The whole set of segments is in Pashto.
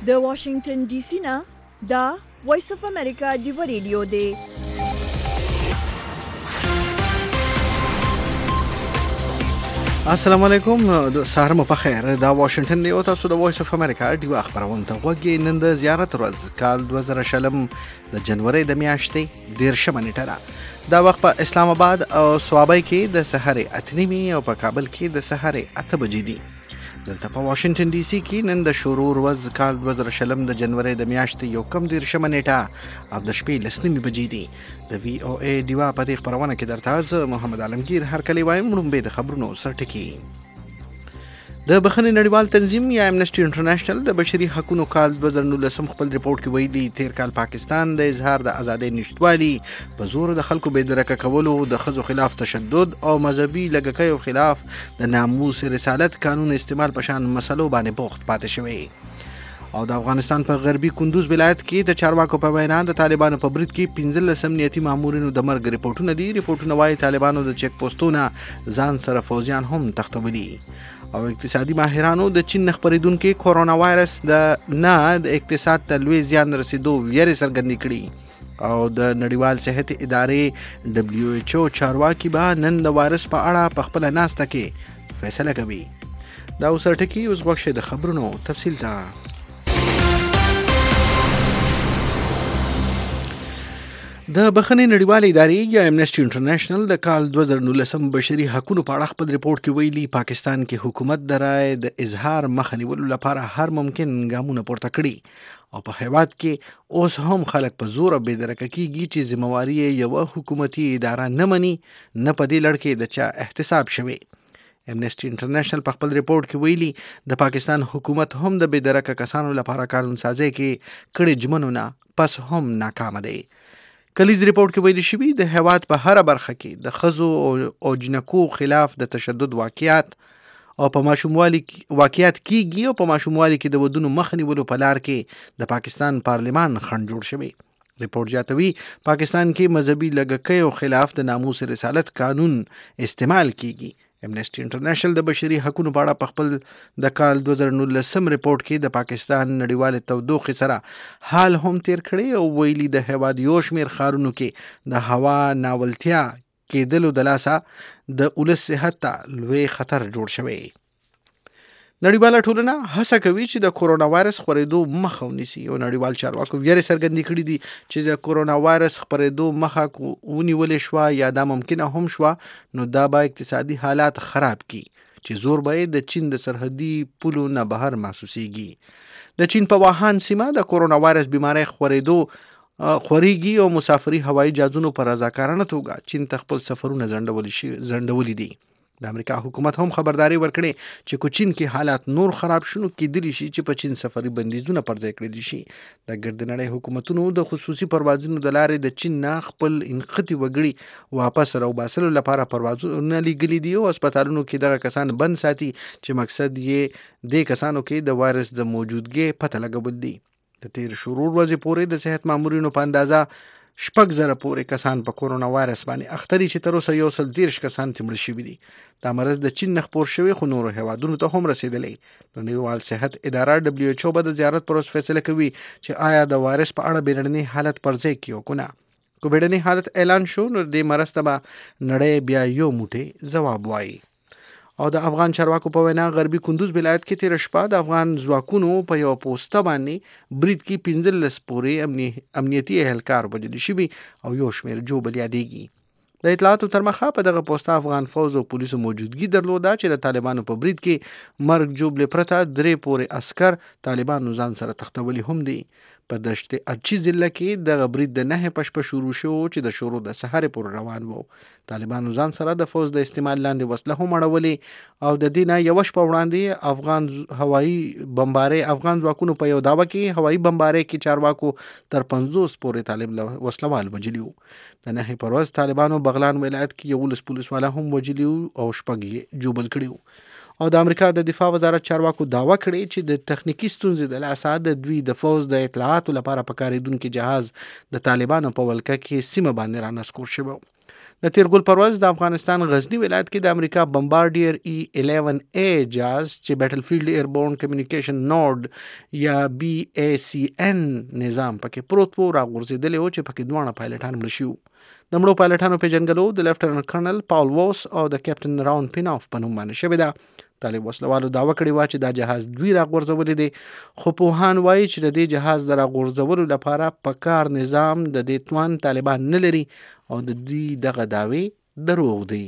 د واشنگټن ډي سي نه دا وایس اف امریکا دی ریډیو دی. السلام علیکم، سهار مو په خیر. دا واشنگټن دی او تاسو د وایس اف امریکا دی خبرونه ته غوږی. نن د زیارت ورځ کال 2000 د جنوري د میاشتې 13 نیټه دا وخت په اسلام آباد او صوابۍ کې د سحر 8 او په کابل کې د سحر 8 بجې دي. دلته په واشنگټن ډي سي کې نن د شروع ورځ کال 2000 د جنوري د میاشتې 13 نیټه او د شپې 9 بجې دي. د وی او ای دیوا په دې خبرونه کې درته محمد عالمگیر هر کلی وایم. وړاندې د خبرونو سرټکی. د بخښنې نړیوال تنظیم یا امنسټي انټرنیشنل د بشري حقوقو کال 2019 خپل ریپورت کې ویلي تیر کال پاکستان د اظهار د ازادۍ نشټوالي په زور د خلکو بېدرکه کولو، د ښځو خلاف تشدد او مذهبي لږکیو خلاف د ناموس رسالت قانون استعمال په شان مسلو باندې بوخت پاتې شوی. او د افغانستان په غربي کندوز ولایت کې د چارواکو په وینا د طالبانو په برید کې 15 امنیتي مامورینو د مرګ ریپورتونه دي. ریپورتونه وايي طالبانو د چک پوسټونو ځان سره فوجیان هم تختولي. او اقتصادي ماهرانو د چین خبرېدونکو کورونا وایرس د اقتصاد ته لوی زیان رسیدو ویرې څرګندې کړي. او د نړیوال صحت ادارې WHO چارواکي به نن د وایرس په اړه په خپل ناسته کې فیصله کوي. دا اوس ټکی اوس غوښه د خبرونو تفصیل ته. د بخښنې نړیوالې ادارې یا امنسټي انټرنیشنل د کال 2019 بشري حقوقو په اړه خپل ریپورت کې ویلي پاکستان کې حکومت د رای د اظهار مخه نیولو لپاره هر ممکن ګامونه پورته کړي او په هیواد کې اوس هم خلک په زور بېدرکه کیږي چې ذمہواري یو حکومتي اداره نه مني، نه په دې لړ کې د چا احتساب شوی. امنسټي انټرنیشنل په خپل ریپورت کې ویلي د پاکستان حکومت هم د بېدرکه کسانو لپاره قانون سازي کې کړي ژمنونه پس هم ناکام دي. کلیز ریپورت کې ویل شوی د هیواد په هر برخه کې د ښځو او جنکو خلاف د تشدد واقعیات او په ماشوموالي واقعیات کیږي او په ماشوموالي کې د ودونو مخه نیولو په لار کې د پاکستان پارلمان خنډ جوړ شوی. ریپورت جاتوي پاکستان کې مذهبي لږکیو خلاف د ناموس رسالت قانون استعمال کیږي. امنسټي انټرنیشنل د بشري حقوقو په اړه په خپل د کال 2019 ریپورت کې د پاکستان نړیوال تودوخې سره حال هم تیر کړی او ویلي د هیواد یو شمېر ښارونو کې د هوا ناولتیا کېدلو د لاسه د ولس صحت ته لوی خطر جوړ شوی. نړیواله ټولنه هڅه کوي چې د کورونا وایرس خپرېدو مخه ونیسي او نړیوال چارواکو ویرې څرګندې کړي دي چې د کورونا وایرس خپرېدو مخه ونیولې شوه یا دا ممکنه هم شوه نو دا به اقتصادي حالات خراب کړي چې زور به د چین د سرحدي پولو نه بهر محسوسیږي. د چین په واهان سیمه د کورونا وایرس بیماری خورېږي او مسافري هوایي جهازونو په رضاکارانه توګه چین ته خپل سفرونه ځنډولي دي. د امریکا حکومت هم خبرداري ورکړي چې کو چین کې حالات نور خراب شنو کېدلی شي چې په چین سفري بندیزونه پر ځای کړل شي. د ګردنړۍ حکومتونو د خصوصي پروازونو د لارې د چین نه خپل انقطاعي وګړي واپس راوباسلو لپاره پروازونه لګلي دي او هسپتالونو کې دغه کسان بند ساتي چې مقصد یې د کسانو کې د وایرس د موجودګۍ پته لګول دي. د تیر شروع ورځې پورې د صحت مامورینو په اندازه 6,000 پورې کسان په کورونا وایرس باندې اخته دي چې تر اوسه 130 کسان مړه شوي دي. دا مرض د چین نه خپور شوی خو نورو هیوادونو ته هم رسیدلی. د نړیوال صحت اداره WHO به د زیارت پر وروسته فیصله کوي چې آیا د وایرس په اړه بیړني حالت پر ځای کیو کنه. کو بیړني حالت اعلان شو نو د مرض ته به نړۍ بیا یو موټی جواب وایي. او د افغان چارواکو په وینا غربي کندوز ولایت کې تیر شپه د افغان ځواکونو په یو پوسټه باندې برید کې 15 پورې امنیتي اهلکار وژل شوي او یو شمېر ژوبل یادېږي. د اطلاعاتو تر مخه په دغه پوسټه افغان فوز او پولیسو موجودګي درلوده چې د طالبانو په برید کې مرګ ژوبلې پرته 3 پورې عسکر طالبانو ځان سره تختولي هم دي. په دشت اچي ضلع کې د برید د 9 پشپه شروع شو چې د شروع د سحر پر روان وو. طالبانو ځان سره د فوز د استعمال لاندې وسله هم اړولې او د دینه یو شپه وړاندې افغان هوایي بمباري افغان ځواکونو په یو داوا کې هوایي بمباري کې چارواکو تر 50 پورې طالب وسلوال وجلیو. د 9 پروز طالبانو بغلان ولایت کې 11 پولیس والا هم وجلیو او شپږ جوبل کړیو. او د امریکا د دفاع وزارت چارواکو داوا کړی چې د تخنیکی ستونزې د لاسه د دوی د فوز د اطلاعاتو لپاره په کارېدونکو جهاز د طالبانو په ولکه کې سیمه باندې رانسکور شوی. د تیرګل پرواز د افغانستان غزنی ولایت کې د امریکا بمبارډیر E-11A جاز چې بیټل فیلډ ایربورن کمیونیکیشن نوډ یا BACN نظام پکې پروت و راغورځېدلی و چې پکې دواړه پایلټان مړه شوي. د مړو پایلټانو پیژنګلو د لیفټننټ کرنل پاول ووس او د کیپټن راون پیناف په نوم باندې شوې ده. طالب وسلوالو دعوه کړې وه چې دا جهاز دوی راغورځولی دی، خو پوهان وایي چې د دې جهاز د راغورځولو لپاره په کار نظام د دې توان طالبان نه لري او د دوی دغه دعوې دروغ دي.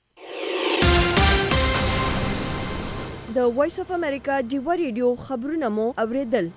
د وایس اف امریکا ډیوه ریډیو خبرونه مو اوریدل.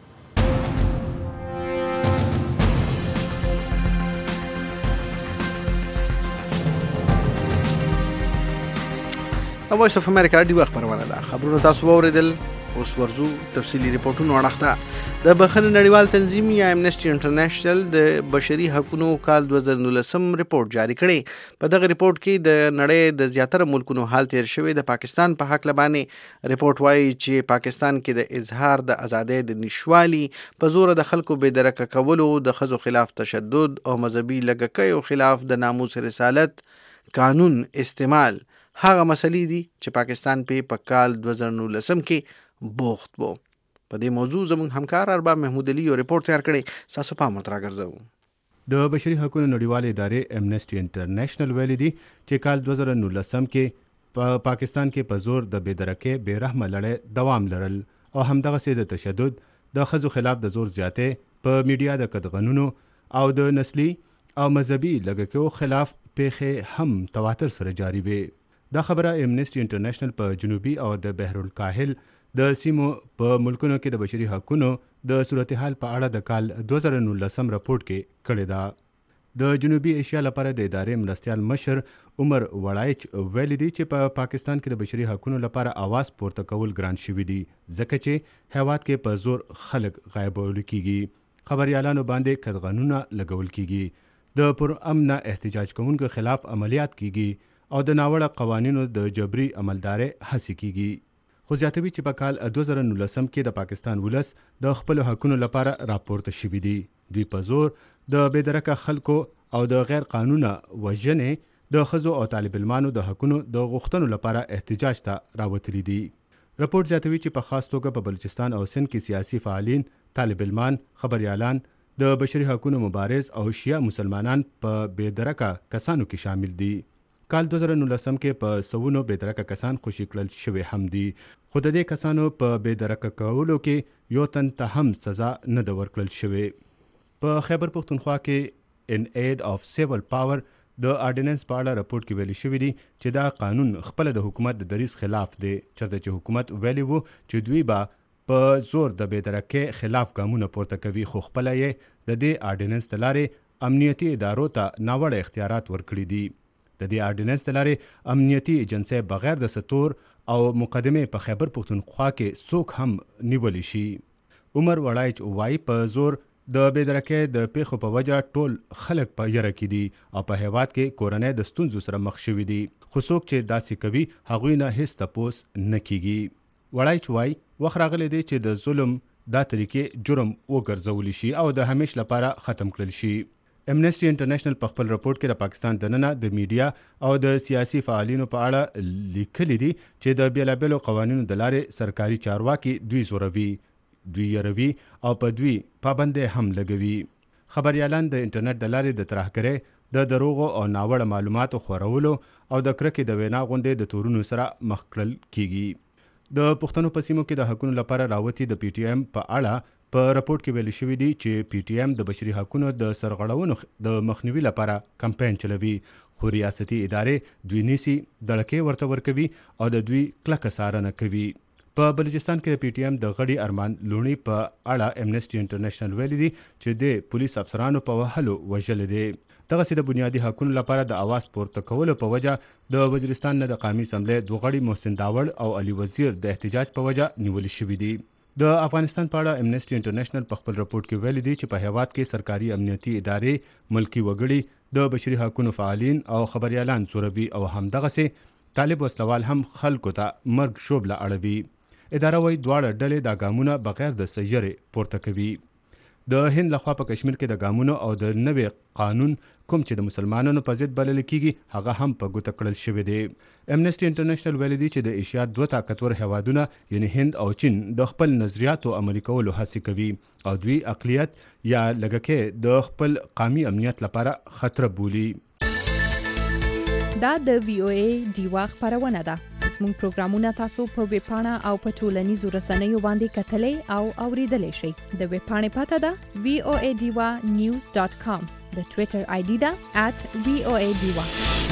وایس اف امریکا ډیوه خبرونه ده. خبرونه تاسو واوریدل. اوس ورځو تفصیلی ریپورتونو اړخته. د بخښنې نړیوال تنظیم یا امنسټي انټرنیشنل د بشري حقوقو کال 2019 ریپورت جاری کړی. په دغه ریپورت کې د نړۍ د زیاتره ملکونو حال تیر شوی. د پاکستان په حق لبانې ریپورت وایي چې پاکستان کې د اظهار د ازادۍ د نشوالي، په زور د خلکو بېدرکه کولو، د ښځو خلاف تشدد او مذهبي لږکیو خلاف د ناموس رسالت قانون استعمال هغه مسلې دي چې پاکستان په کال 2019 کې بوخت وو. په دې موضوع زموږ همکار ارباب محمود علي یو ریپورت تیار کړی. تاسو پام ورته راګرځوو. د بشري حقوقو نړیوالې ادارې امنسټي انټرنیشنل ویلي دي چې کال 2019 کې په پاکستان کې په زور د بېدرکۍ بېرحمه لړۍ دوام لرل او همدغسې د تشدد، د ښځو خلاف د زور زیاتۍ، په میډیا د قدغنونو او د نسلي او مذهبي لږکیو خلاف پیښې هم تواتر سره جاري وي. دا خبره امنسټي انټرنیشنل په جنوبي او د بحرالکاهل د سیمو په ملکونو کې د بشري حقوقو د صورتحال په اړه د کال 2019 راپورټ کې کړې ده. د جنوبي ایشیا لپاره د ادارې مرستیال مشر عمر وړایچ ویلي دي چې په پاکستان کې د بشري حقوقو لپاره आवाज پورته کول ګران شوي دي، ځکه چې هیواد کې په زور خلک غایبول کیږي، خبريالانو باندې قدغنونه لګول کیږي، د پر امن احتجاج کوونکو خلاف عملیات کیږي او د ناوړه قوانینو د جبري عملدارۍ هڅې کیږي. خو زیاتوي چې په کال 2019 کې د پاکستان ولس د خپل حقونو لپاره راپورته شوي دي. دوی په زور د بېدرکه خلکو او د غیر قانونه وژنې، د ښځو او طالب علمانو د حقونو د غوښتنو لپاره احتجاج ته راوتلي دي. راپورټ زیاتوي چې په خاص توګه په بلوچستان او سند کې سیاسي فعالین، طالب علمان، خبريالان، د بشري حقونو مبارز او شیعه مسلمانان په بېدرکه کسانو کې شامل دي. کال 2019 کې په سوونو بېدرکه کسان خوشي کړل شوي هم دي، خو د دې کسانو په بېدرکه کولو کې یو تن ته هم سزا نه ده ورکړل شوې. په خیبر پښتونخوا کې ان اید آف سیول پاور د آرډیننس په اړه راپورټ کې ویلي شوي دي چې دا قانون خپله د حکومت د دریځ خلاف دی، چېرته چې حکومت ویلي وو چې دوی به په زور د بېدرکۍ خلاف ګامونه پورته کوي، خو خپله یې د دې آرډیننس د لارې امنیتي ادارو ته ناوړه اختیارات ورکړي دي. د دې آرډیننس د لارې امنیتي ایجنسۍ بغیر د ستور او مقدمې په خیبر پښتونخوا کې څوک هم نیولی شي. عمر وړایچ وایي په زور د بېدرکۍ د پیښو په وجه ټول خلک په یره کې دي او په هیواد کې کورنۍ د ستونزو سره مخ شوي دي، خو څوک چې داسې کوي هغوی نه هیڅ تپوس نه کیږي. وړایچ وایي وخت راغلی دی چې د ظلم دا طریقې جرم وګرځولی شي او د همیش لپاره ختم کړل شي. امنسټي انټرنیشنل په خپل راپورټ کې د پاکستان دننه د میډیا او د سیاسي فعالینو په اړه لیکلي دي چې د بیلابیلو قوانینو د لارې سرکاري چارواکي دوی زوروي، دوی یروي او په دوی پابندۍ هم لګوي. خبريالان د انټرنیټ د لارې د ترهګرۍ، د دروغو او ناوړه معلوماتو خورولو او د کرکې د وینا غونډې د تورونو سره مخ کړل کیږي. د پښتنو په سیمو کې د حقونو لپاره راوتی د پی ټی ایم په اړه په راپورټ کې ویل شوي دي چې پی ټی ایم د بشري حقونو د سرغړونو د مخنیوي لپاره کمپاین چلوي، خو ریاستي ادارې دوی نیسي، دړکې ورته ورکوي او د دوی کلکه څارنه کوي. په بلوچستان کې د پی ټی ایم د غړي ارمان لونی په اړه امنسټي انټرنیشنل ویلي دي چې د پولیس افسرانو په وهلو وژلی دی. دغسې د بنیادي حقونو لپاره د आवाज پورته کولو په وجه د وزیرستان نه د قومي اسمبلۍ دوه غړي محسن داوړ او علي وزیر د احتجاج په وجه نیولي شوي دي. د افغانستان په اړه امنسټي انټرنیشنل په خپل راپورټ کې ویلي دي چې په هیواد کې سرکاري امنیتي ادارې، ملکی وګړي، د بشري حقوقو فعالین او خبريالان زوروي او همدغسې طالب وسلوال هم خلکو ته مرګ شوبله اړوي. اداره وایي دواړه ډلې دا ګامونه بغیر د سیارې پورته کوي. د هند لخوا په کشمیر کې د ګامونو او د نوي قانون کوم چې د مسلمانانو په ضد بلل کیږي هغه هم په ګوته کړل شوی دی. امنیسټي انټرنیشنل ویلي دي چې د ایشیا دوه طاقتور هیوادونه یعنی هند او چین د خپل نظریاتو عملي کولو هڅه کوي او دوی اقلیت یا لږکي د خپل قومي امنیت لپاره خطر بولي. دا د VOA ډیوا خبرونه ده. زموږ پروګرامونه تاسو په ویب پاڼه او په ټولنیزو رسنیو باندې کتلای او اوریدلای شئ. د ویب پاڼې پته ده voadiwa.news.com. د ټوئیټر آی ډي ده @voadiwa.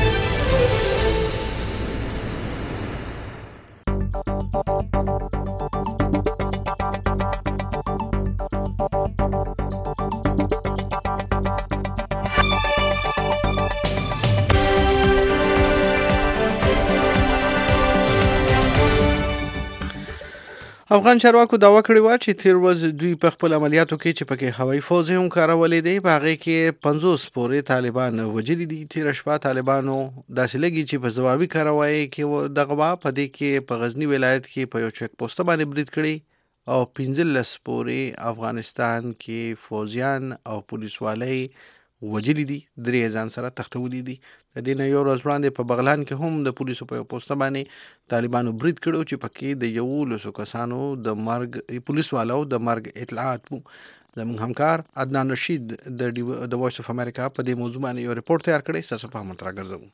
افغان چارواکو دعوا کړې وه چې تیر ورځ دوی په خپل عملیاتو کې چې پکې هوایي فوز هم کارولې دی په هغې کې 50 پورې طالبان وژلي دي. تېره شپه طالبانو داسې لګي چې په ځوابي کاروایۍ کې دغه وه په دې کې په غزني ولایت کې په یو چیک پوسټ باندې برید کړی او 15 پورې افغانستان کې فوزیان او پولیسوالۍ وژلي دي، 3 ځان سره تښتولي دي. د دې نه یو ورځ وړاندې په بغلان کې هم د پولیسو په یو پوسټه باندې طالبانو برید کړی چې پکې د 11 کسانو د مرګ پولیسوالو د مرګ اطلاعات وو. زموږ همکار عدنان رشید د وایس اف امریکا په دې موضوع باندې یو ریپورت تیار کړی، ستاسو په خدمت راګرځوو.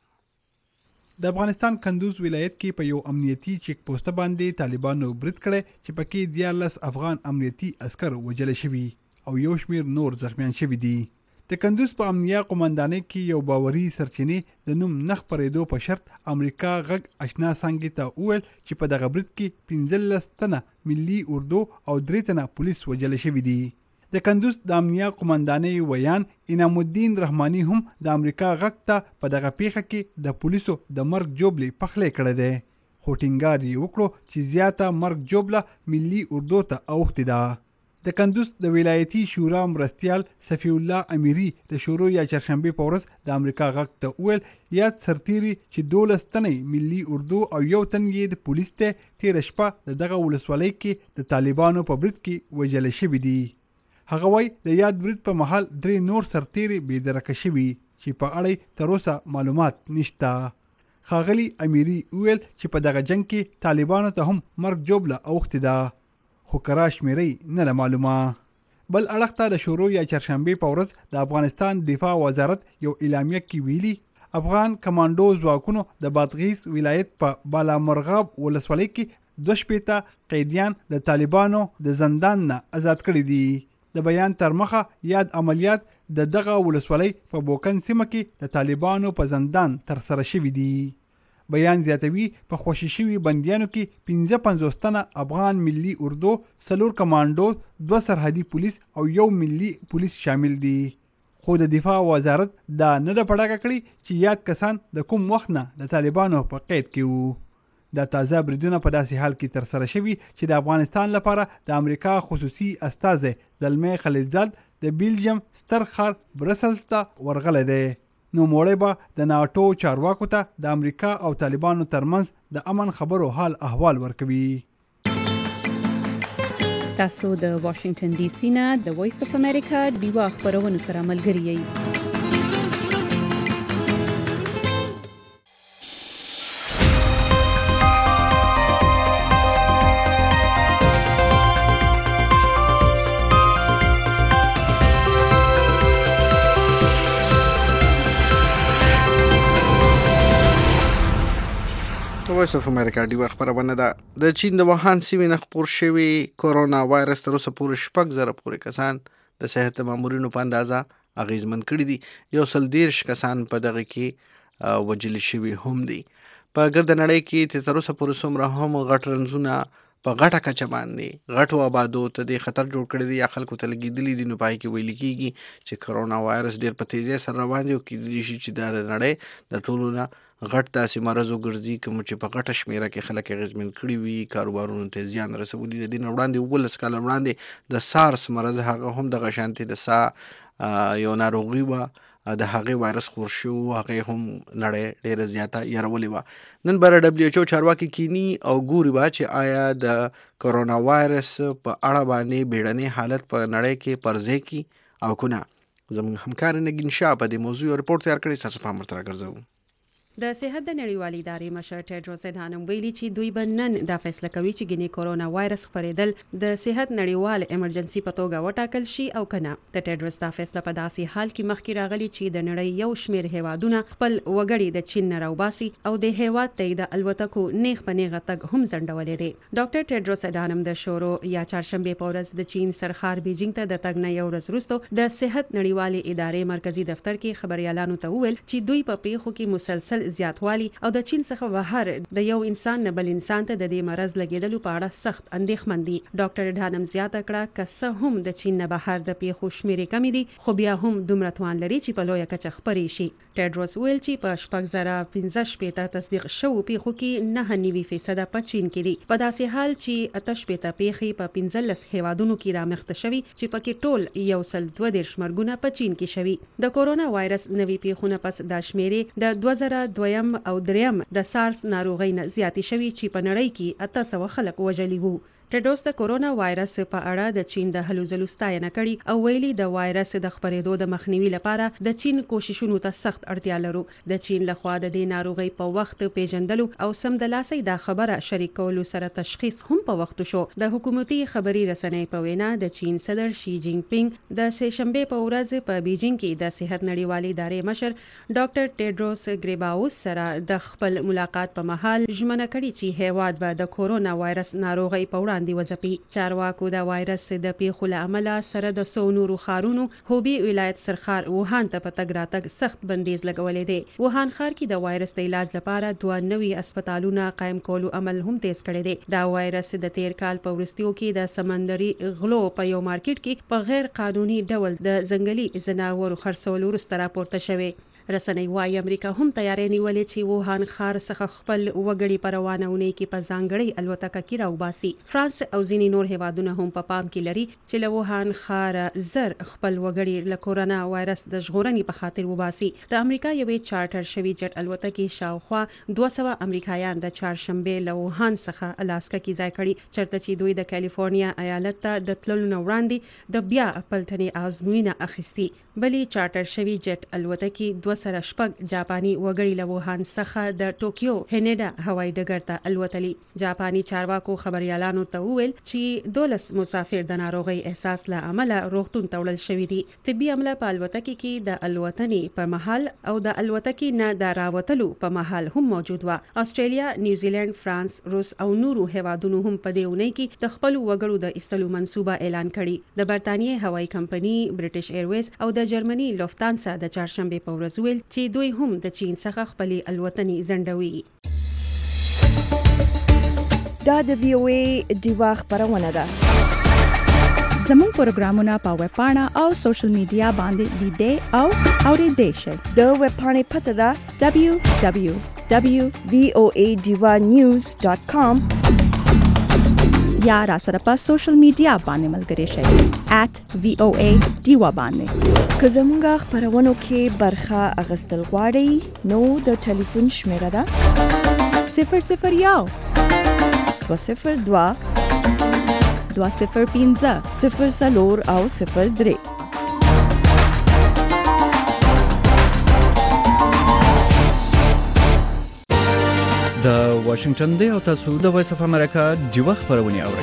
د افغانستان کندوز ولایت کې په یو امنیتي چیک پوسټ باندې طالبانو برید کړی چې پکې 14 افغان امنیتي عسکر وژل شوي او یو شمیر نور زخمیان شوي دي. د کندوز په امنیه قومندانۍ کې یو باوري سرچینې د نوم نه خپرېدو په شرط امریکا غږ آشنا څانګې ته وویل چې په دغه برید کې 15 تنه ملي اردو او 3 تنه پولیس وژل شوي دي. د کندوز د امنیه قومندانۍ ویان انعام الدین رحماني هم د امریکا غږ ته په دغه پیښه کې د پولیسو د مرګ جوبلې پخلی کړی دی، خو ټینګار یې وکړو چې زیاته مرګ جوبله ملي اردو ته اوښتې ده. د کندوز د ولایتي شورا مرستیال صفی الله امیری د شورو یا چهارشنبه په ورځ د امریکا غږ ته وویل یاد سرتیري چې 12 تنه ملي اردو او یو تن یې د پولیس ته تیر شپه دغه ولسوالۍ کې د طالبانو په برید کې وژل شوي دي. هغه وایي د یاد برید په مهال 3 نور سرتیري بېدرکه شوي چې په اړه تر اوسه معلومات نشته. ښاغلي امیری وویل چې په دغه جنگ کې طالبانو ته هم مرګ جوبله اوښتې ده، خو کرا شمیرې نه معلومه. بل اړخ ته د شورو یا چهارشنبه په ورځ د افغانستان دفاع وزارت یو اعلامیه کې ویلي افغان کمانډو ځواکونو د بادغیس ولایت په بالامرغاب ولسوالۍ کې 2 قیدیان د طالبانو د زندان نه آزاد کړي دي. د بیان تر مخه یاد عملیات د دغه ولسوالۍ په بوکن سیمه کې د طالبانو په زندان تر سره شوي دي. بیان زیاتوي په خوشي شوي بندیانو کې 55 تنه افغان ملي اردو، 4 کمانډو، 2 سرحدي پولیس او 1 ملي پولیس شامل دي. خو د دفاع وزارت دا نه ده پړاکه کړې چې یاد کسان د کوم وخت نه د طالبانو په قید کې وو. دا تازه بریدونه په داسې حال کې تر سره شوي چې د افغانستان لپاره د امریکا خصوصي استازی زلمی خلیلزاد د بیلجیم ستر ښار برسلز ته ورغلی دی. نو موړی به د ناټو چارواکو ته د امریکا او طالبانو ترمنځ د امن خبرو حال احوال ورکوي. تاسو د واشنگټن ډي سي نه د وایس اف امریکا ډیوا خبرونو سره ملګری یئ. وایس اف امریکا ډیوا خبرونه ده. د چین د ووهان سیمې نه خپور شوي کورونا وایرس تر اوسه پورې 6,000 پورې کسان د صحت مامورینو په اندازه اغیزمن کړي دي. 130 کسان په دغه کې وژل شوي هم دي. په ګرد نړۍ کې تر اوسه پورې څومره هم غټ رنځونه په غټه کچه باندې غټو آبادو ته د خطر جوړ کړی دی یا خلکو ته لګېدلي دي، نو پای کې ویل کېږي چې کرونا وایرس ډېر په تیزۍ سره روان دی او کېدلی شي چې دا د نړۍ د ټولو نه غټ داسې مرض وګرځي کوم چې په غټه شمېره کې خلک اغېزمن کړي وي، کاروبارونو ته زیان رسولي. د دې نه وړاندې 19 کاله وړاندې د سارس مرض هغه هم دغه شانتې د سا یو ناروغي وه د هغې وایرس خور شو، هغې هم نړۍ ډېره زیاته یارولې وه. نن به دبلیو ایچ او چارواکي کینی او ګوري به چې آیا د کرونا وایرس په اړه باندې بیړنی حالت په نړۍ کې پرځای کی او کنه. زموږ همکار نگین شاه په دې موضوع رپورټ تیار کړی، تاسو پام ورته راګرځوو. د صحت د نړیوالې ادارې مشر ټیډروس اډهانم ویلي چې دوی به نن دا فیصله کوي چې ګینې کورونا وایرس خپرېدل د صحت نړیوال ایمرجنسي په توګه وټاکل شي او کنه. د ټیډروس دا فیصله په داسې حال کې مخکې راغلی چې د نړۍ یو شمېر هیوادونه خپل وګړي د چین نه راوباسي او د هیواد ته د الوتکو نیغ په نیغه تګ هم ځنډولې دی. ډاکټر ټیډروس اډهانم د شورو یا چهارشنبې په ورځ د چین سرخار بیجینګ ته د تګ نه یو ورځ وروسته د صحت نړیوالې ادارې مرکزی دفتر کې خبريالانو ته وویل چې دوی په پیښو کې مسلسل زیاتوالی او د چین څخه بهر د یو انسان نه بل انسان ته د دې مرض لګیدلو په اړه سخت اندېښمن دي. ډاکټر اډهانم زیاته کړه که څه هم د چین نه بهر د پیښو شمیرې کمې دي خو بیا هم دومره توان لري چې په لویه کچه خپرې شي. ټیډروس ویل چې په 2015 تصدیق شوو پیښو کې 99% په چین کې دي، په داسې حال چې 88 پیښې په 15 هیوادونو کې رامخته شوي چې پکې ټول 132 مرګونه په چین کې شوي. د کورونا وایرس نوي پیښونه پس د شمیرې د 2002 او 3 د سارس ناروغۍ نه زیاتې شوي چې په نړۍ کې 800 خلک وژلي وو. ټیډروس د کورونا وایرس په اړه د چین د هلو ځلو ستاینه کړې او ویلي د وایرس د خپرېدو د مخنیوي لپاره د چین کوششونو ته سخت اړتیا لرو. د چین لخوا د دې ناروغۍ په وخت پیژندلو او سمدلاسي دا خبره شریک کولو سره تشخیص هم په وخت شو. د حکومتي خبري رسنۍ په وینا د چین صدر شي جینګ پینګ د سهشنبه په ورځ په بیجینګ کې د صحت نړیوالې ادارې مشر ډاکټر ټیډروس ګریباوس سره د خپل ملاقات په مهال ژمنه کړې چې هیواد به د کورونا وایرس ناروغۍ په وړاندې وځپي. چارواکو د وایرس د پیښو له امله سره د څو نورو ښارونو هوبي ولایت سرخار ووهان ته په تګ راتګ سخت بندیز لګولی دی. ووهان ښار کې د وایرس د علاج لپاره 2 نوي اسپیټالونه قایم کولو عمل هم تیز کړی دی. دا وایرس د تیر کال په وروستیو کې د سمندري غلو په یو مارکیټ کې په غیر قانوني ډول د ځنګلي ځناورو خرڅولو وروسته راپورته شوی. رسنۍ وايي امریکا هم تیارې نیولې چې ووهان ښار څخه خپل وګړي په روانونې کې په ځانګړې الوتکه کې راوباسي. فرانس او ځینې نور هیوادونه هم په پام کې لري چې له ووهان ښار زر خپل وګړي له کورونا وایرس د ژغورنې په خاطر وباسي. د امریکا یوې چارټر شوي جټ الوتکې شاوخوا 200 امریکایان د چهارشنبې له ووهان څخه الاسکا کې ځای کړي، چرته چې دوی د کالیفورنیا ایالت ته د تللو نه وړاندې د بیا پلټنې ازموینه اخیستي. بلې چارټر شوي جټ الوتکې سره شپږ جاپاني وګړي له ووهان څخه د ټوکیو هنیډا هوایي ډګر ته الوتلي. جاپاني چارواکو خبريالانو ته وویل چې 12 مسافر د ناروغۍ احساس له امله روغتون ته وړل شوي دي. طبي عمله په الوتکې کې د الوتنې په مهال او د الوتکې نه د راوتلو په مهال هم موجود و. استرالیا، نیوزیلند، فرانس، روس او نورو هیوادونو هم په دې اونۍ کې د خپل وګړو د ایستلو منصوبه اعلان کړي. د برتانیې هوایي کمپنۍ برټش ایرویز او د جرمني لوفتانسا د چهارشنبې په ورځ چې دوی هم د چین څخه خپلې الوتنې ځنډوي. دا د وی او ای ډیوا خبرونه ده. زموږ پروګرامونه په ویب پاڼه او سوشل میډیا باندې لیدئ او اوریدئ شئ. د ویب پاڼې پته ده www.voadivanews.com یا را سره په سوشل میډیا باندې ملګري شئ @VOA ډیوا باندې. که زموږ خبرونو کې برخه اخیستل غواړئ نو د ټلیفون شمیره ده 001 202 205 04 او 03. د واشنگټن دی او تاسو د وایس اف امریکا ډیوا خبرونه اورئ.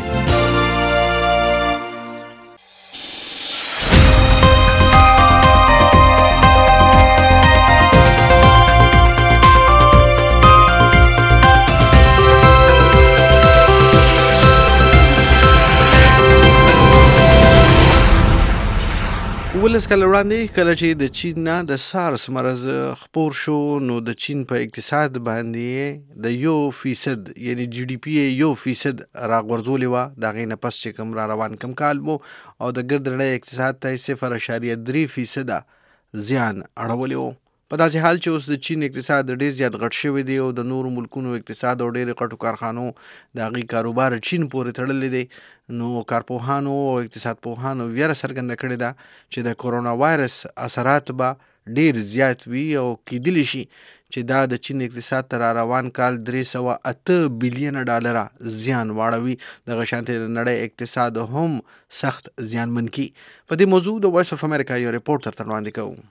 ولس کله وړاندې کله چې د چین نه د سارس مرض خپور شو نو د چین په اقتصاد باندې د 1% یعنی جی ډی پی 1% راغورځولې وه. د هغې نه پس چې کوم را روان کم کال مو او د ګرد نړۍ اقتصاد ته 0.3% زیان اړولی و. په داسې حال چې اوس د چین اقتصاد ډېر زیات غټ شوی دی او د نورو ملکونو اقتصاد او ډېرې غټو کارخانو د هغې کاروبار چین پورې تړلی دی. نو کارپوهانو او اقتصاد پوهانو ویره څرګنده کړې ده چې د کورونا وایرس اثرات به ډیر زیات وي او کېدلی شي چې دا د چین اقتصاد تر روان کال 308 بلین ډالر زیان واړوي. دغه شانتي د نړۍ اقتصاد هم سخت زیانمن کی. په دې موضوع د وایس اف امریکا یو ریپورت تر وړاندې کوو.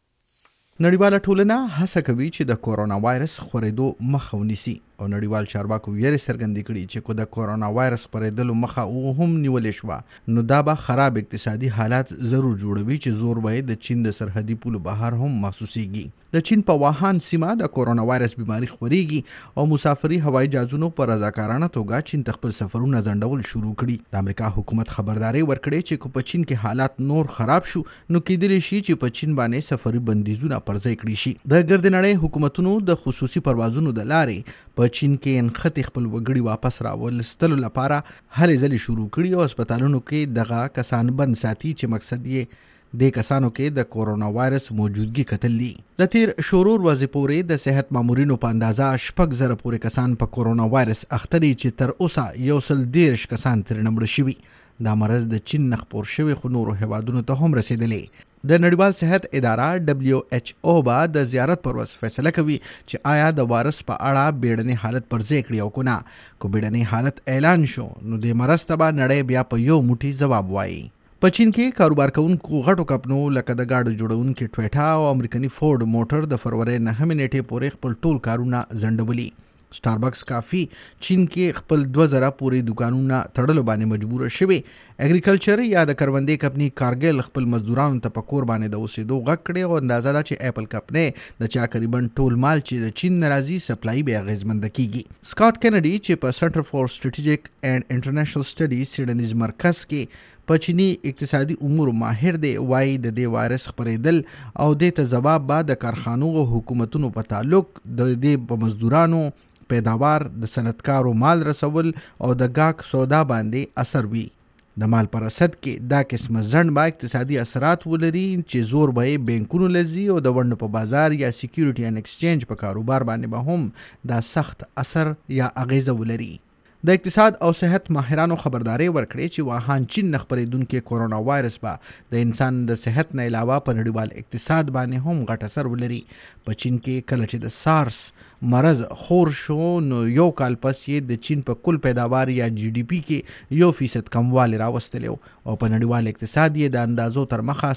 نړیواله ټولنه هڅه کوي چې د کورونا وایرس خورېدو مخه ونیسي او نړیوال چارواکو یې څرګندې کړي چې کو د کورونا وایرس خورېدلو مخه هم نیولې شوه نو دا به خراب اقتصادي حالات ضرور جوړوي چې زور به د چین د سرحدي پولو بهر هم محسوسیږي. د چین په واهان سیمه د کورونا وایرس بیماری خورېږي او مسافري هوایي جهازونو په رضاکارانه توګه چین ته خپل سفرونه ځنډول شروع کړي. د امریکا حکومت خبرداري ورکړې چې کو په چین کې حالات نور خراب شو نو کېدلی شي چې په چین باندې سفري بندیزونه پرځای کړي شي. د ګرد نړۍ حکومتونو د خصوصي پروازونو د لارې په چین کې انختی خپل وګړي واپس راولستلو لپاره هلې ځلې شروع کړي او هسپتالونو کې دغه کسان بند ساتي چې مقصد یې د کسانو کې د کورونا وایرس موجودګي کتل دي. د تیر شورور ورځې پورې د صحت مامورینو په اندازه 6,000 پورې کسان په کورونا وایرس اخته دي چې تر اوسه 113 کسان ترې مړه شوي. دا مرض د چین نه خپور شوی خو نورو هیوادونو ته هم رسیدلی. د نړیوال صحت اداره WHO به د زیارت پر ورځ فیصله کوي چې آیا د وایرس په اړه بیړنی حالت پر ځای کړي او کنه. کو بیړنی حالت اعلان شو نو د مرض ته به نړۍ بیا په یو موټی جواب وایي. په چین کې کاروبار کوونکو غټو کمپنو لکه د گاډو جوړونکي ټویټا او امریکایي فورد موټر د فروری 9 نیټې پورې خپل ټول کارونه ځنډولي. سټاربکس کافي چین کې خپل 2000 پورې دکانونه تړلو باندې مجبور شوي. اګریکلچر یا د کروندې کمپنی کارګل خپل مزدورانو ته په کور باندې د اوسېدو غږ کړی او اندازه ده چې اپل کمپنی د چا تقریبا ټول مال چې د چین ناراضي سپلای به اغیزمند کیږي. سکاٹ کینیډي چې په سنټر فور سټریټیجیک اینڈ انټرنیشنل سټډیز سیډنیز مرکز کې په چینی اقتصادي امور ماهر دی وایي د دې وایرس خپرېدل او د ته جواب بعد د کارخانو او حکومتونو په تعلق د دې په مزدورانو پیداوار د صنعتکارو مال رسول او د گاک سودا باندې اثر وي. د مال پر رسد کې دا قسمه ځنډ با اقتصادي اثرات ولري چې زور به بانکونو لزي او د ونډو په بازار یا سکیورټي ان ایکسچینج په کاروبار باندې به هم دا سخت اثر یا اغیزه ولري. د اقتصاد او صحت ماهرانو خبرداري ورکړې چې واهان چین نه خپرېدونکي کورونا وایرس به د انسان د صحت نه علاوه په نړیوال اقتصاد باندې هم غټ اثر ولري. په چین کې کله چې د سارس مرض خور شو نو یو کال پس یې د چین په کل پیداوار یا GDP کې 1% کموالی راوستلی او په نړیوال اقتصاد یې د اندازو تر مخه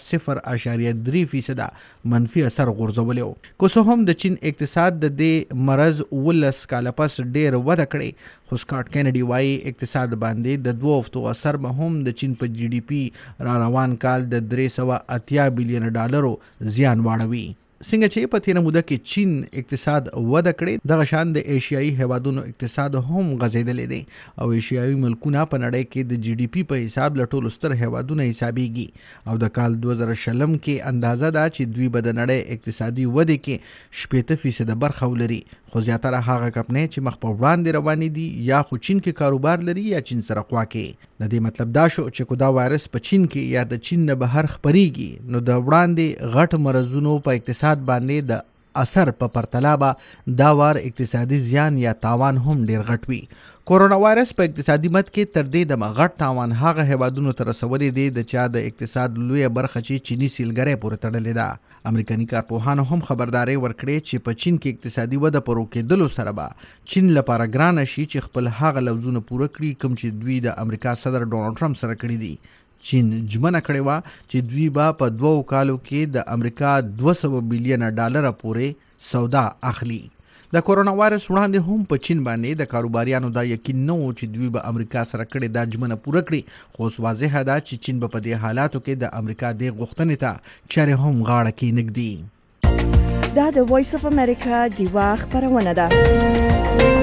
0.3% منفي اثر غورځولی. که څه هم د چین اقتصاد د دې مرض 19 کاله پس ډېر وده کړې خو سکاٹ کینیډي وایي اقتصاد باندې د 2 هفتو اثر به هم د چین په GDP را روان کال د 380 بلین ډالرو زیان واړوي. څنګه چې په تیره موده کې چین اقتصاد وده کړې دغه شان د ایشیایي هیوادونو اقتصاد هم غځېدلی دی او ایشیایي ملکونه په نړۍ کې د GDP په حساب له ټولو ستر هیوادونه حسابیږي او د کال 2020 کې اندازه ده چې دوی به د نړۍ اقتصادي ودې کې 80% برخه ولري. خو زیاتره هغه کمپنۍ چې مخ په وړاندې روانې دي یا خو چین کې کاروبار لري یا چین سره خوا کې. د دې مطلب دا شو چې کو دا وایرس په چین کې یا د چین نه بهر خپریږي نو د وړاندې غټ مرزونو په اقتصاد باندې د اثر په پرتله به دا وار اقتصادي زیان یا تاوان هم ډیر غټ وي. کورونا وایرس په اقتصادي مد کې تر دې د غټ تاوان هغه هیوادونو ته رسولي دی د چا د اقتصاد لویه برخه چې چینی سیلګرۍ پورې تړلې ده. امریکایي کارپوهانو هم خبرداري ورکړې چې په چین کې اقتصادي وده په روکېدلو سره به چین لپاره ګرانه شي چې خپل هغه لوزونه پوره کړي کوم چې دوی د امریکا صدر ډونالډ ټرمپ سره کړي دي. چین ژمنه کړې وه چې دوی به په 2 کالو کې د امریکا 200 بلین ډالر پورې سودا اخلي. د کورونا وایرس وړاندې هم په چین باندې د کاروباریانو دا یقین نه و چې دوی به امریکا سره کړې دا ژمنه پوره کړي خو اوس واضحه ده چې چین به په دې حالاتو کې د امریکا د غوښتنې ته چارې هم غاړه کې نږدي. دا د وایس اف امریکا ډیوا خبرونه ده.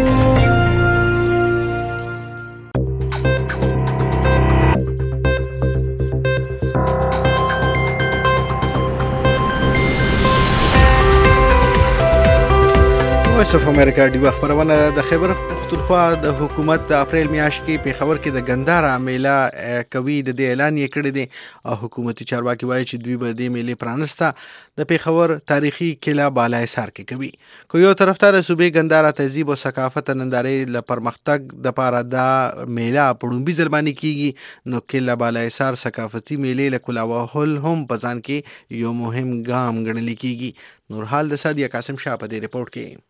وایس اف امریکا ډیوه خبرونه د خیبر پختونخوا د حکومت د اپریل میاشت کې په خبر کې د ګندهارا میله کوي د دې اعلان یې کړی دی او حکومتي چارواکي وایي چې دوی به د میلې پرانسته د پیښور تاریخي کلا بالا حصار کې کوي. کو یو طرف ته د صوبې ګندهارا تهذیب او ثقافت نندارې ل پرمختګ د پاره د میله پړومبي ځلماني کیږي نو کلا بالا حصار ثقافتي میلې له کولاوهل هم پزان کې یو مهم ګام ګڼل کیږي. نورحال د سادیه قاسم شاه په دې رپورت کې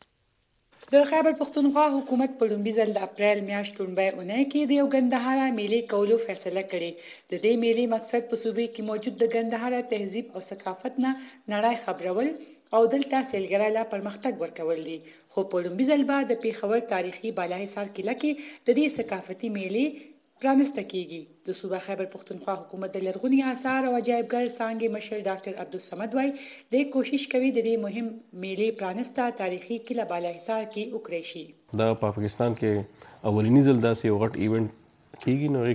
د خیبر پختونخوا حکومت په لومړي ځل د اپریل میاشت لومړۍ اونۍ کې د یو ګندهارا میلې کولو فیصله کړې. د دې میلې مقصد په صوبې کې موجود د ګندهارا تهذیب او ثقافت نه نړۍ خبرول او دلته سیلګرۍ لا پرمختګ ورکول دي. خو په لومړي ځل به د پیښور تاریخي بالا حصار کلا کې د دې ثقافتي میلې پرانسته کیږي. د صوبه خیبر پختونخوا حکومت د لرغوني آثار او عجایبګر څانګې مشر ډاکټر عبدالصمد وای د کوشش کوي د دې مهم میلې پرانسته تاریخي کلا بالا حصار کې وکړي شي. دا په پاکستان کې اولینی ځل داسې یو غټ ایونت کیږي نو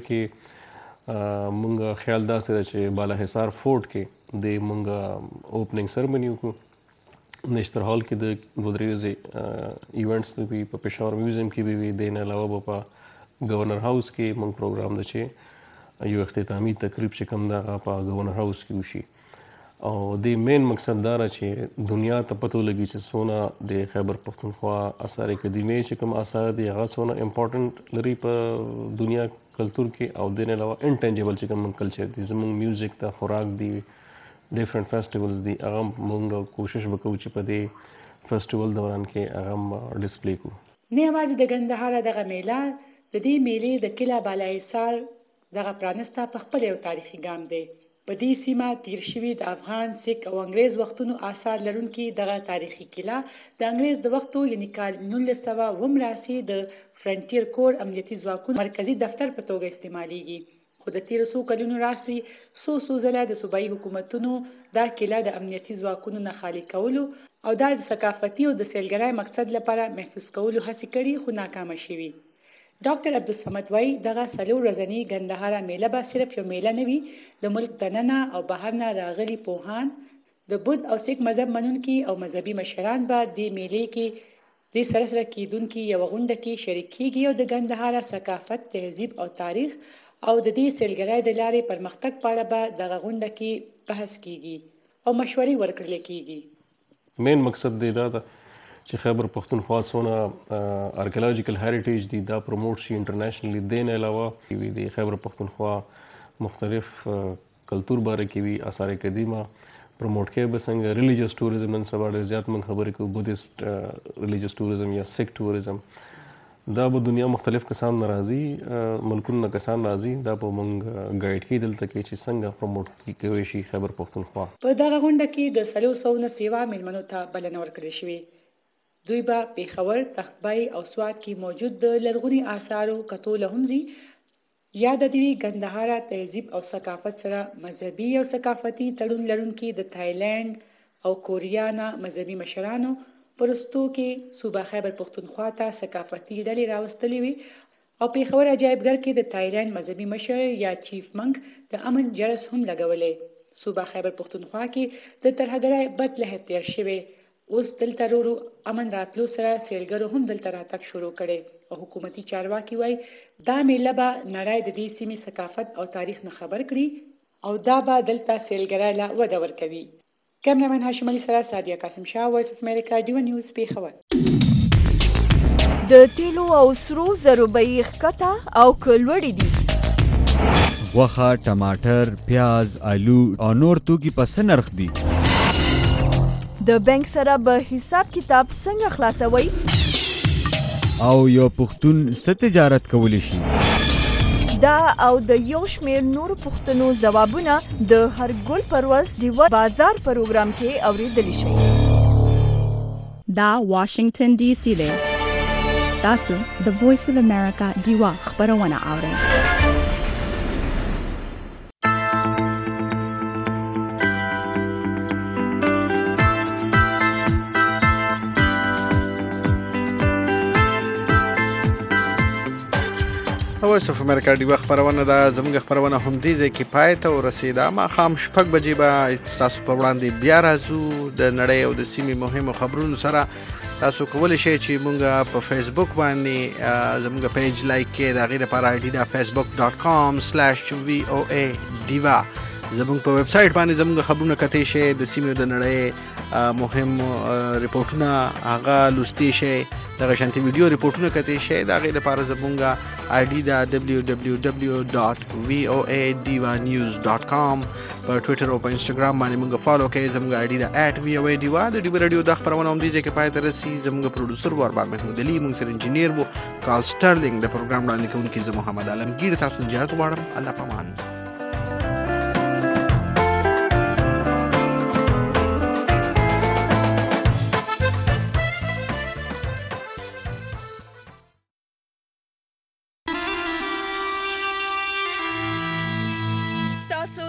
کې مونږ خیال داسې ده چې بالا حصار فورټ کې د مونږ اوپننګ سرمنی وکړو. نشتر هال کې د ودرېږي ایونټس په پېښور میوزیم کې به وي. د نه علاوه په گورنر هاوس کې مونږ پروګرام ده چې یو اختتامی تقریب چې کوم دا په گورنر هاوس کې وشي او د مین مقصد دا چې دنیا ته پته لګي چې څونه د خیبر پختونخوا آثار قدیمه چې کوم آثار دي هغه څونه امپورټنٹ لري په دنیا کلچر کې او د نه علاوه انټنجبل چې کوم کلچر دي زموږ میوزیک ته خوراک دي ډیفرنٹ فیسټیولز دي هغه مونږ کوشش وکړو چې په دې فیسټیول دوران کې هغه ډسپلی کو. نه یوازې د ګندهارا دغه میله د دې میلې د کلا بالا حصار دغه پرانسته په خپل یو تاریخي ګام دی. په دې سیمه تیر شوي د افغان سیک او انګریز وختونو آثار لرونکي دغه تاریخي کلا د انګریز د وختو یعنی کال 1980 د فرنټیر کور امنیتي ځواکونو مرکزی دفتر په توګه استعمالیږي. خو د تیر څو کلونو راسي څو ځله د صوبایي حکومتونو دا کلا د امنیتي ځواکونو نه خالي کولو او د ثقافتي او د سیلګرۍ مقصد لپاره محفوظ کولو هڅې کړي خو ناکامه شوي. ډاکټر عبدالصمد وای دغه 4 ورځنی ګندهارا میله به صرف یو میله نه وي. د ملک دننه او بهر نه راغلي پوهان د بود او سیک مذهب منونکي او مذهبي مشران به د میلې کې د سره کېدونکي یو غونډه کې شریک کیږي او د ګندهارا ثقافت تهذیب او تاریخ او د دې سیلګرۍ د لارې پرمختګ په اړه به دغه غونډه کې بحث کیږي او مشورې ورکړل کیږي. مین مقصد دی دا چې خیبر پختونخوا څونه ارکیولوژیکل هیریټیج دي دا پروموټ شي انټرنیشنلی. د نه علاوه د خیبر پختونخوا مختلف کلتور باره کې وي آثار قدیمه پروموټ کوي. به څنګه ریلیجیس ټوریزم نن سبا ډېر زیات موږ خبرې کوو بودیست ریلیجیس ټوریزم یا سیک ټوریزم دا به دنیا مختلف کسان راځي ملکونو نه کسان راځي دا به موږ ګایډ کوي دلته کې چې څنګه پروموټ کوي شي خیبر پختونخوا. په دغه غونډه کې د 300 نه سیوا میلمنو ته بلنه ورکړل شوې. دوی به پیښور تخبای او سوات کې موجود د لرغوني آثارو کتو هم ځي یا د دې ګندهارا تهذیب او ثقافت سره مذهبي او ثقافتي تړون لرونکي د تایلند او کوریا نه مذهبي مشرانو پرستو کې صوبه خیبر پختونخوا ته ثقافتي ډلې راوستلې وي او پیښور عجایبګر کې د تایلند مذهبي مشر یا چیف منک د امن جرس هم لګولې. صوبه خیبر پختونخوا کې د ترهګرۍ بد لهر تیر شوی اوس دلته ورو امن راتلو سره سیلګرو هم دلته راتګ شروع کړي او حکومتي چارواکي وای دا میله به نړۍ د دې سیمې ثقافت او تاریخ نه خبر کړي او دا به دلته سیلګرۍ لا وده ورکوي. کیمرامن هاشم علي سره سادیه قاسم شاه وایس اف امریکا ډیو نیوز پیښور. د تیلو او سرو زرو بیې ښکته او کلوړې دي. غوښه، ټماټر، پیاز، آلو او نور توکي په څه نرخ دي؟ د بانک سره به حساب کتاب څنګه خلاصوي؟ او یو پښتون څه تجارت کولی شي؟ دا او د یو شمېر نورو پوښتنو ځوابونه د هر ګل پرواز ډیوه بازار پروګرام کې اورېدلی شئ. دا واشنگټن ډي سي دی. تاسو د وایس اف امریکا ډیوه خبرونه اورئ. وایس اف امریکا ډیوه خبرونه دا زموږ خبرونه هم دې ځای کې پای ته ورسېده. ماښام 6 بجې به تاسو په وړاندې بیا راځو د نړۍ او د سیمې مهمو خبرونو سره. تاسو کولی شئ چې مونږ په فیسبوک باندې زموږ پیج لایک کړئ. د هغې لپاره آی ډي ده facebook.com/VOA diva. زموږ په ویب سایټ باندې زموږ خبرونه کتئ شئ، د سیمې او د نړۍ مهم ریپورټونه هغه لوستی شئ، دغه شانتي ویډیو ریپورټونه کتئ شئ. د هغې لپاره زموږ آی ډي ده www.voadivanews.com. په ټویټر او په انسټاګرام باندې موږ فالو کړئ. زموږ آی ډي ده @voadiva. د ډیو رادیو د خبرونه هم دې ځای کې پای ته رسي. زموږ پروډوسر و ارباب محمود علي، موږ سره انجینیر و کارل سټرلینګ، د پروګرام وړاندې کوونکی زه محمد عالمگیر. تاسو نه اجازه غواړم. الله پامان.